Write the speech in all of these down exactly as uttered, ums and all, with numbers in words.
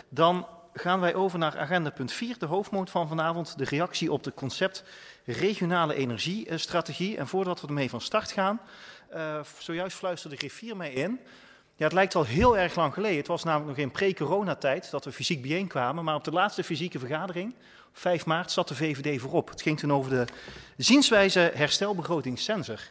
Dan gaan wij over naar agenda punt vier, de hoofdmoot van vanavond, de reactie op het concept regionale energiestrategie. En voordat we ermee van start gaan, uh, zojuist fluisterde de griffier mij in. Ja, het lijkt al heel erg lang geleden. Het was namelijk nog in pre-coronatijd dat we fysiek bijeenkwamen. Maar op de laatste fysieke vergadering, op vijf maart, zat de V V D voorop. Het ging toen over de zienswijze herstelbegroting Sensor.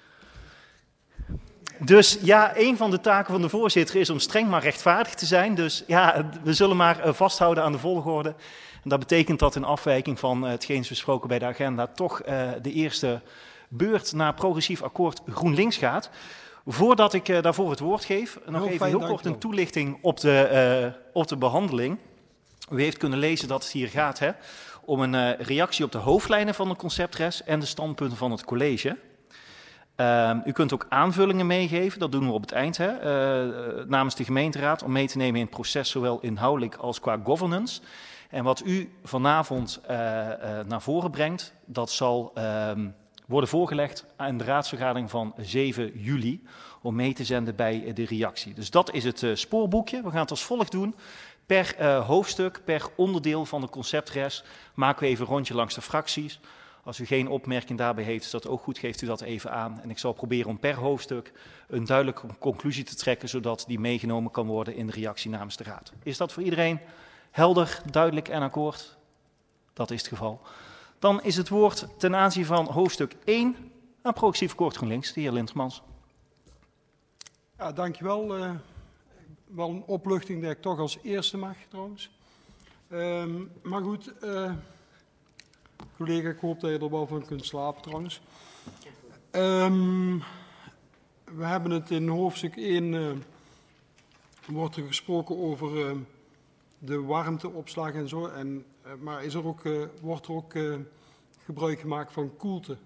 Dus ja, een van de taken van de voorzitter is om streng maar rechtvaardig te zijn. Dus ja, we zullen maar vasthouden aan de volgorde. En dat betekent dat in afwijking van hetgeen is besproken bij de agenda toch uh, de eerste beurt naar progressief akkoord GroenLinks gaat. Voordat ik uh, daarvoor het woord geef, nog heel even heel kort wel. een toelichting op de, uh, op de behandeling. U heeft kunnen lezen dat het hier gaat hè, om een uh, reactie op de hoofdlijnen van de conceptres en de standpunten van het college. Uh, u kunt ook aanvullingen meegeven, dat doen we op het eind, hè, uh, namens de gemeenteraad, om mee te nemen in het proces, zowel inhoudelijk als qua governance. En wat u vanavond uh, uh, naar voren brengt, dat zal uh, worden voorgelegd aan de raadsvergadering van zeven juli, om mee te zenden bij de reactie. Dus dat is het uh, spoorboekje. We gaan het als volgt doen. Per uh, hoofdstuk, per onderdeel van de conceptres, maken we even een rondje langs de fracties. Als u geen opmerking daarbij heeft, is dat ook goed, geeft u dat even aan. En ik zal proberen om per hoofdstuk een duidelijke conclusie te trekken, zodat die meegenomen kan worden in de reactie namens de Raad. Is dat voor iedereen helder, duidelijk en akkoord? Dat is het geval. Dan is het woord ten aanzien van hoofdstuk één aan progressief akkoord GroenLinks, de heer Lintermans. Ja, dankjewel. Uh, wel een opluchting dat ik toch als eerste mag trouwens. Um, maar goed... Uh, Collega, ik hoop dat je er wel van kunt slapen trouwens. Um, we hebben het in hoofdstuk één, uh, wordt er gesproken over uh, de warmteopslag en zo. En, uh, maar is er ook, uh, wordt er ook uh, gebruik gemaakt van koelte?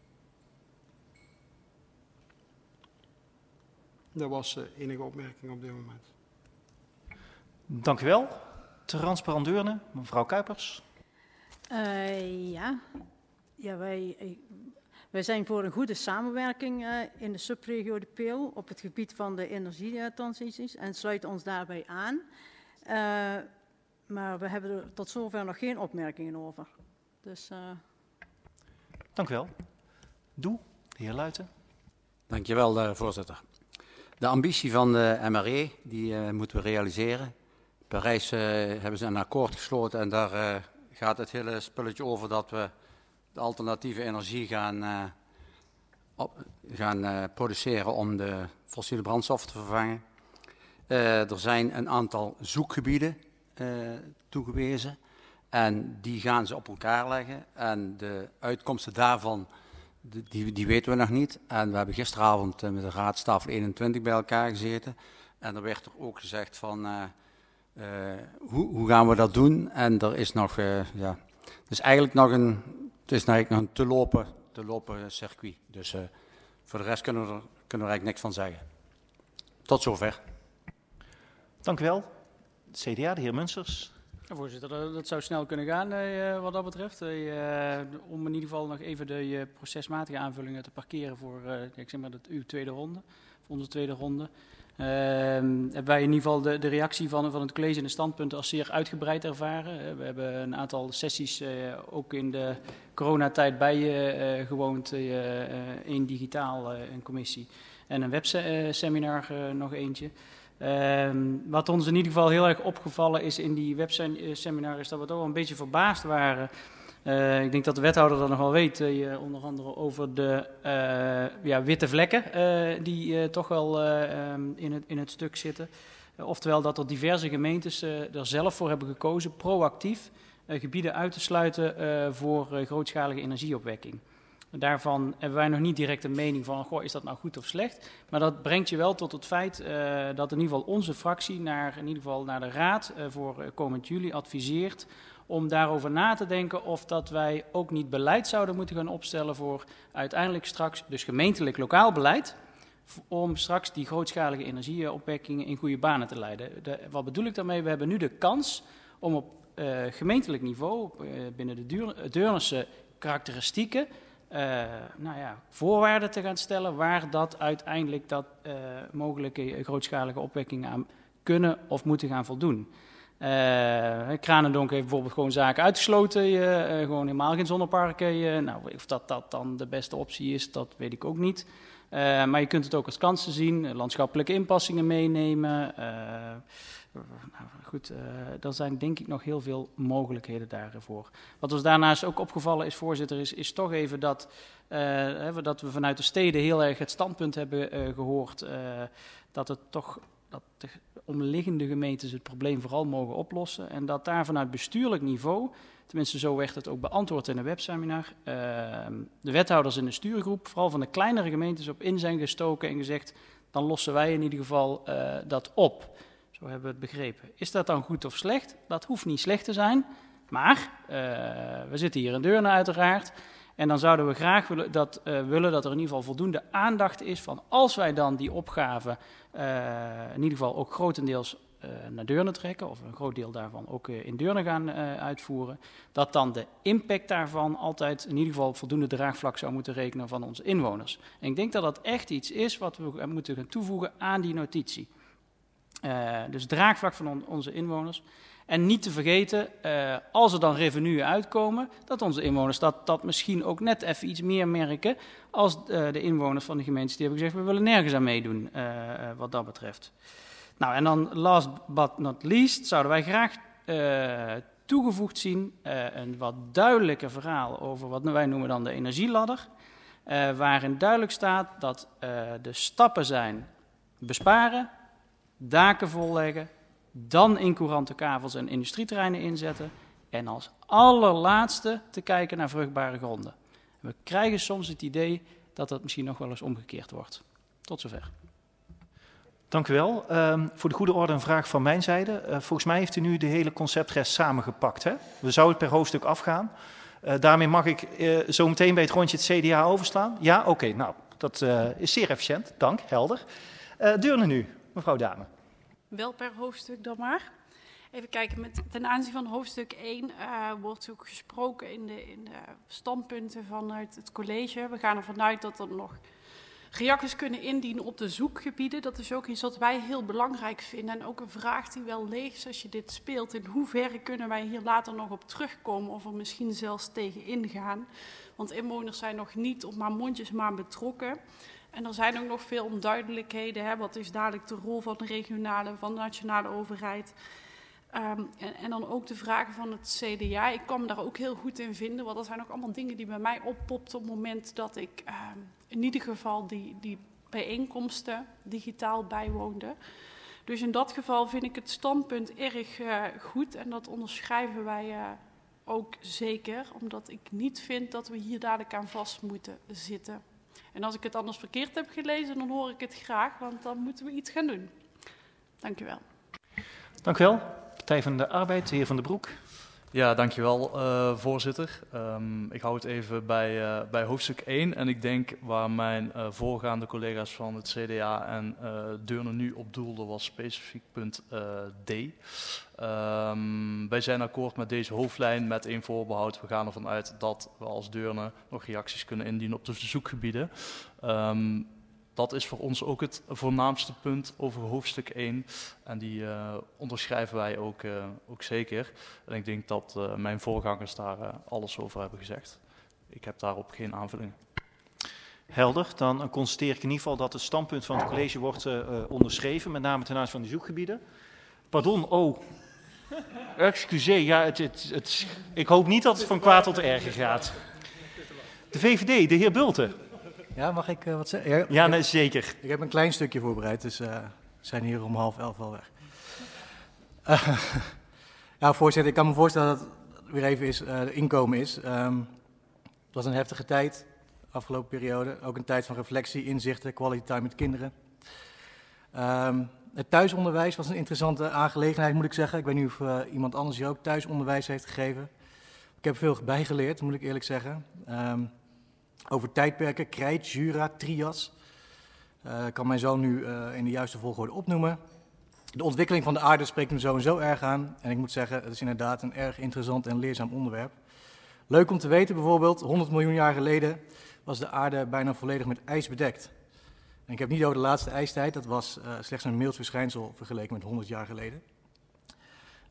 Dat was de uh, enige opmerking op dit moment. Dank u wel. Transparandeurne, mevrouw Kuipers. Uh, ja, ja wij, wij zijn voor een goede samenwerking uh, in de subregio de Peel op het gebied van de energietransities en sluiten ons daarbij aan. Uh, maar we hebben er tot zover nog geen opmerkingen over. Dus, uh... Dank u wel. Doe, de heer Luijten. Dank je wel, uh, voorzitter. De ambitie van de M R E, die uh, moeten we realiseren. In Parijs uh, hebben ze een akkoord gesloten en daar... Uh, gaat het hele spulletje over dat we de alternatieve energie gaan, uh, op, gaan uh, produceren om de fossiele brandstof te vervangen. Uh, er zijn een aantal zoekgebieden uh, toegewezen en die gaan ze op elkaar leggen. En de uitkomsten daarvan, die, die weten we nog niet. En we hebben gisteravond uh, met de raadstafel eenentwintig bij elkaar gezeten. En er werd er ook gezegd van... Uh, Uh, hoe, hoe gaan we dat doen? En er is nog, uh, ja, het is eigenlijk nog een, het is eigenlijk nog een te lopen, te lopen circuit. Dus uh, voor de rest kunnen we, er, kunnen we eigenlijk niks van zeggen. Tot zover. Dank u wel. C D A, de heer Munsters. Ja, voorzitter, dat, dat zou snel kunnen gaan uh, wat dat betreft. Uh, om in ieder geval nog even de uh, procesmatige aanvullingen te parkeren voor uh, ik zeg maar dat uw tweede ronde, voor onze tweede ronde. Uh, hebben wij in ieder geval de, de reactie van, van het college en de standpunten als zeer uitgebreid ervaren. Uh, we hebben een aantal sessies uh, ook in de coronatijd bijgewoond, uh, uh, één digitaal, uh, een commissie en een webseminar uh, nog eentje. Uh, wat ons in ieder geval heel erg opgevallen is in die webseminar is dat we toch wel een beetje verbaasd waren. Uh, ik denk dat de wethouder dat nog wel weet, uh, onder andere over de uh, ja, witte vlekken uh, die uh, toch wel uh, um, in, het, in het stuk zitten. Uh, oftewel dat er diverse gemeentes uh, er zelf voor hebben gekozen, proactief, uh, gebieden uit te sluiten uh, voor uh, grootschalige energieopwekking. Daarvan hebben wij nog niet direct een mening van, goh, is dat nou goed of slecht? Maar dat brengt je wel tot het feit uh, dat in ieder geval onze fractie naar, in ieder geval naar de Raad uh, voor uh, komend juli adviseert om daarover na te denken of dat wij ook niet beleid zouden moeten gaan opstellen voor uiteindelijk straks, dus gemeentelijk lokaal beleid, om straks die grootschalige energieopwekkingen in goede banen te leiden. De, wat bedoel ik daarmee? We hebben nu de kans om op uh, gemeentelijk niveau, uh, binnen de Deurnerse karakteristieken, uh, nou ja, voorwaarden te gaan stellen waar dat uiteindelijk dat uh, mogelijke grootschalige opwekkingen aan kunnen of moeten gaan voldoen. Uh, Kranendonk heeft bijvoorbeeld gewoon zaken uitgesloten, uh, uh, gewoon helemaal geen zonneparken. Uh, nou, of dat, dat dan de beste optie is, dat weet ik ook niet. Uh, maar je kunt het ook als kansen zien, uh, landschappelijke inpassingen meenemen. Uh, nou, goed, uh, er zijn denk ik nog heel veel mogelijkheden daarvoor. Wat ons daarnaast ook opgevallen is, voorzitter, is, is toch even dat, uh, dat we vanuit de steden heel erg het standpunt hebben uh, gehoord uh, dat het toch... dat de omliggende gemeentes het probleem vooral mogen oplossen. En dat daar vanuit bestuurlijk niveau, tenminste zo werd het ook beantwoord in een webseminar, uh, de wethouders in de stuurgroep, vooral van de kleinere gemeentes, op in zijn gestoken en gezegd, dan lossen wij in ieder geval uh, dat op. Zo hebben we het begrepen. Is dat dan goed of slecht? Dat hoeft niet slecht te zijn, maar uh, we zitten hier in Deurne uiteraard. En dan zouden we graag willen dat, uh, willen dat er in ieder geval voldoende aandacht is van als wij dan die opgave uh, in ieder geval ook grotendeels uh, naar Deurne trekken, of een groot deel daarvan ook uh, in Deurne gaan uh, uitvoeren, dat dan de impact daarvan altijd in ieder geval voldoende draagvlak zou moeten rekenen van onze inwoners. En ik denk dat dat echt iets is wat we moeten gaan toevoegen aan die notitie. Uh, dus draagvlak van on- onze inwoners. En niet te vergeten, uh, als er dan revenuen uitkomen, dat onze inwoners dat, dat misschien ook net even iets meer merken als uh, de inwoners van de gemeentes die hebben gezegd, we willen nergens aan meedoen uh, uh, wat dat betreft. Nou, en dan last but not least zouden wij graag uh, toegevoegd zien uh, een wat duidelijker verhaal over wat wij noemen dan de energieladder, uh, waarin duidelijk staat dat uh, de stappen zijn besparen, daken volleggen, dan incourante kavels en industrieterreinen inzetten en als allerlaatste te kijken naar vruchtbare gronden. We krijgen soms het idee dat dat misschien nog wel eens omgekeerd wordt. Tot zover. Dank u wel. Um, voor de goede orde een vraag van mijn zijde. Uh, volgens mij heeft u nu de hele conceptrest samengepakt. Hè? We zouden het per hoofdstuk afgaan. Uh, daarmee mag ik uh, zo meteen bij het rondje het C D A overslaan. Ja, oké. Okay, nou, dat uh, is zeer efficiënt. Dank, helder. Uh, Deurne nu, mevrouw Dame. Wel per hoofdstuk dan maar. Even kijken, met, ten aanzien van hoofdstuk één uh, wordt ook gesproken in de, in de standpunten vanuit het college. We gaan ervan uit dat er nog reacties kunnen indienen op de zoekgebieden. Dat is ook iets wat wij heel belangrijk vinden. En ook een vraag die wel leeg is als je dit speelt. In hoeverre kunnen wij hier later nog op terugkomen of er misschien zelfs tegen ingaan? Want inwoners zijn nog niet op maar mondjesmaat betrokken. En er zijn ook nog veel onduidelijkheden. Hè? Wat is dadelijk de rol van de regionale, van de nationale overheid? Um, en, en dan ook de vragen van het C D A. Ik kan me daar ook heel goed in vinden. Want dat zijn ook allemaal dingen die bij mij oppopten op het moment dat ik um, in ieder geval die, die bijeenkomsten digitaal bijwoonde. Dus in dat geval vind ik het standpunt erg uh, goed. En dat onderschrijven wij uh, ook zeker. Omdat ik niet vind dat we hier dadelijk aan vast moeten zitten. En als ik het anders verkeerd heb gelezen, dan hoor ik het graag, want dan moeten we iets gaan doen. Dank u wel. Dank u wel. Partij van de Arbeid, de heer Van den Broek. Ja, dankjewel uh, voorzitter. Um, ik hou het even bij, uh, bij hoofdstuk één. En ik denk waar mijn uh, voorgaande collega's van het C D A en uh, Deurne nu op doelden was specifiek punt uh, D. Um, wij zijn akkoord met deze hoofdlijn met één voorbehoud. We gaan ervan uit dat we als Deurne nog reacties kunnen indienen op de zoekgebieden. Um, Dat is voor ons ook het voornaamste punt over hoofdstuk één. En die uh, onderschrijven wij ook, uh, ook zeker. En ik denk dat uh, mijn voorgangers daar uh, alles over hebben gezegd. Ik heb daarop geen aanvullingen. Helder, dan constateer ik in ieder geval dat het standpunt van het college wordt uh, onderschreven, met name ten aanzien van de zoekgebieden. Pardon, oh, excuseer, ja, het, het, het, ik hoop niet dat het van kwaad tot erger gaat. De V V D, de heer Bulten. Ja, mag ik uh, wat zeggen? Ja, ja nee, zeker. Ik heb een klein stukje voorbereid, dus uh, we zijn hier om half elf al weg. Uh, ja, voorzitter, ik kan me voorstellen dat het weer even is, uh, inkomen is. Um, het was een heftige tijd, de afgelopen periode. Ook een tijd van reflectie, inzichten, quality time met kinderen. Um, het thuisonderwijs was een interessante aangelegenheid, moet ik zeggen. Ik weet niet of uh, iemand anders hier ook thuisonderwijs heeft gegeven. Ik heb veel bijgeleerd, moet ik eerlijk zeggen. Um, Over tijdperken, Krijt, Jura, Trias. Uh, kan mijn zoon nu uh, in de juiste volgorde opnoemen. De ontwikkeling van de aarde spreekt me sowieso erg aan. En ik moet zeggen, het is inderdaad een erg interessant en leerzaam onderwerp. Leuk om te weten bijvoorbeeld, honderd miljoen jaar geleden was de aarde bijna volledig met ijs bedekt. En ik heb niet over de laatste ijstijd, dat was uh, slechts een mild verschijnsel vergeleken met honderd jaar geleden.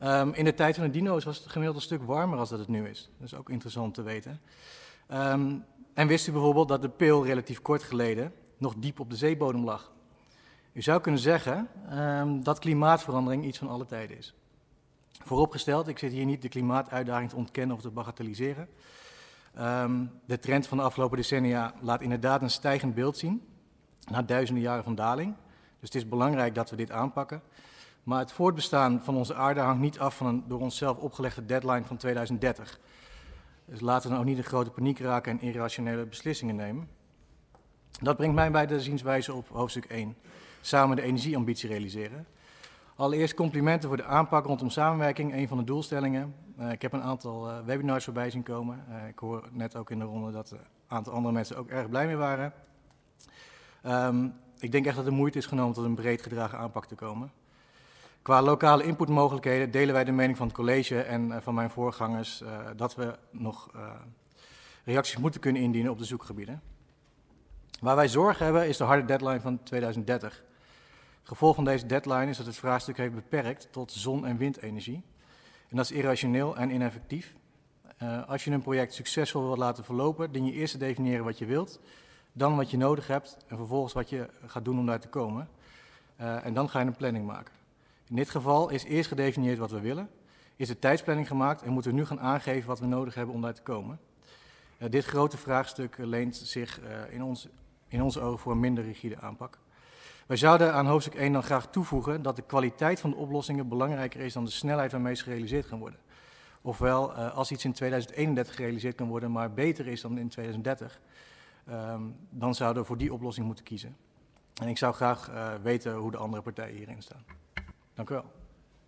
Um, in de tijd van de dino's was het gemiddeld een stuk warmer als dat het nu is. Dat is ook interessant te weten. Um, en wist u bijvoorbeeld dat de Peel relatief kort geleden nog diep op de zeebodem lag? U zou kunnen zeggen um, dat klimaatverandering iets van alle tijden is. Vooropgesteld, ik zit hier niet de klimaatuitdaging te ontkennen of te bagatelliseren. Um, de trend van de afgelopen decennia laat inderdaad een stijgend beeld zien, na duizenden jaren van daling. Dus het is belangrijk dat we dit aanpakken. Maar het voortbestaan van onze aarde hangt niet af van een door onszelf opgelegde deadline van tweeduizend dertig. Dus laten we nou niet in grote paniek raken en irrationele beslissingen nemen. Dat brengt mij bij de zienswijze op hoofdstuk één. Samen de energieambitie realiseren. Allereerst complimenten voor de aanpak rondom samenwerking, een van de doelstellingen. Uh, ik heb een aantal uh, webinars voorbij zien komen. Uh, ik hoor net ook in de ronde dat een aantal andere mensen ook erg blij mee waren. Um, ik denk echt dat de moeite is genomen tot een breed gedragen aanpak te komen. Qua lokale inputmogelijkheden delen wij de mening van het college en uh, van mijn voorgangers uh, dat we nog uh, reacties moeten kunnen indienen op de zoekgebieden. Waar wij zorgen hebben is de harde deadline van tweeduizend dertig. Het gevolg van deze deadline is dat het vraagstuk heeft beperkt tot zon- en windenergie. En dat is irrationeel en ineffectief. Uh, als je een project succesvol wilt laten verlopen, dien je eerst te definiëren wat je wilt, dan wat je nodig hebt en vervolgens wat je gaat doen om daar te komen. Uh, en dan ga je een planning maken. In dit geval is eerst gedefinieerd wat we willen, is de tijdsplanning gemaakt en moeten we nu gaan aangeven wat we nodig hebben om daar te komen. Uh, dit grote vraagstuk leent zich uh, in, ons, in onze ogen voor een minder rigide aanpak. Wij zouden aan hoofdstuk één dan graag toevoegen dat de kwaliteit van de oplossingen belangrijker is dan de snelheid waarmee ze gerealiseerd gaan worden. Ofwel, uh, als iets in tweeduizend eenendertig gerealiseerd kan worden, maar beter is dan in tweeduizend dertig, um, dan zouden we voor die oplossing moeten kiezen. En ik zou graag uh, weten hoe de andere partijen hierin staan. Dank u wel.